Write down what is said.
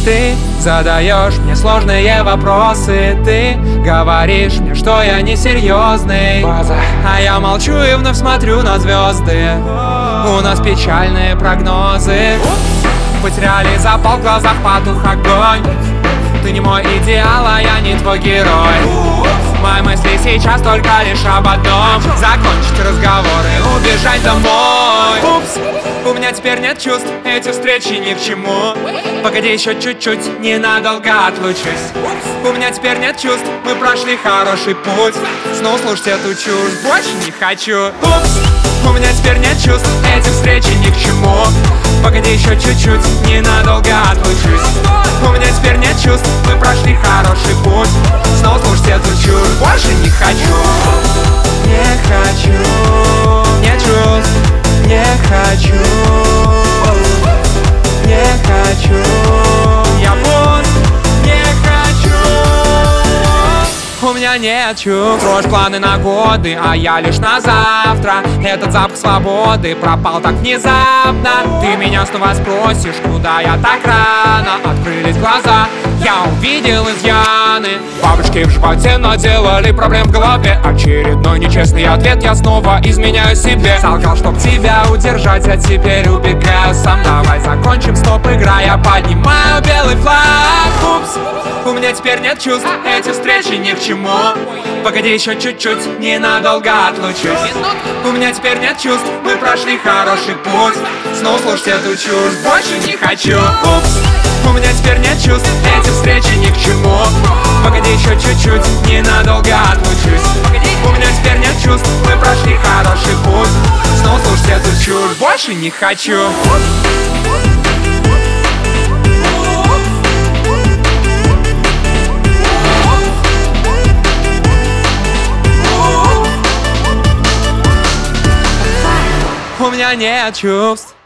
Ты задаешь мне сложные вопросы, ты говоришь мне, что я несерьезный. База. А я молчу и вновь смотрю на звезды. У нас печальные прогнозы. Потеряли запал, в глазах потух огонь. Ты не мой идеал, а я не твой герой. Мои мысли сейчас только лишь об одном: закончить разговоры, убежать домой. Упс, у меня теперь нет чувств, эти встречи ни к чему. Погоди еще чуть-чуть, ненадолго отлучусь. У меня теперь нет чувств, мы прошли хороший путь. Снова слушать эту чушь больше не хочу. Упс, у меня теперь нет чувств, эти встречи ни к чему. Погоди еще чуть-чуть, ненадолго отлучусь. У меня теперь нет чувств, мы прошли хороший путь. Снова слушать эту чушь больше не хочу. Не хочу, нет чувств, не хочу. Не хочу, я вот не хочу. У меня нет чувств. Строишь планы на годы, а я лишь на завтра. Этот запах свободы пропал так внезапно. Ты меня снова спросишь, куда я так рано. Открылись глаза, я увидел изъяны. Бабочки в животе наделали проблем в голове. Очередной нечестный ответ, я снова изменяю себе. Солгал, чтоб тебя удержать, а теперь убегаю сам. Давай закончим, стоп, игра, я поднимаю белый флаг. Упс, у меня теперь нет чувств, эти встречи ни к чему. Погоди еще чуть-чуть, ненадолго отлучусь. У меня теперь нет чувств, мы прошли хороший путь. Снова слушать эту чушь больше не хочу. Упс, у меня теперь нет чувств, эти встречи ни к чему. Погоди еще чуть-чуть, ненадолго отлучусь. У меня теперь нет чувств, мы прошли хороший путь. Снова слушать эту чушь больше не хочу. У меня нет чувств.